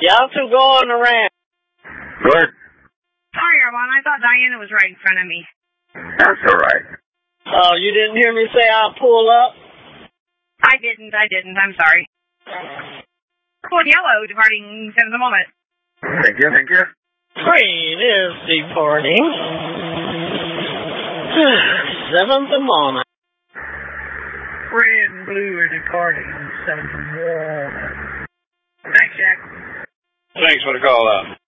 Y'all two going around. Good. Sorry, Armand. I thought Diana was right in front of me. That's all right. Oh, you didn't hear me say I'll pull up? I didn't. I'm sorry. Code yellow, departing 7th of the moment. Thank you. Green is departing. 7th of moment. Red and blue are departing 7th of the moment. Thanks, Jack. Thanks for the call out.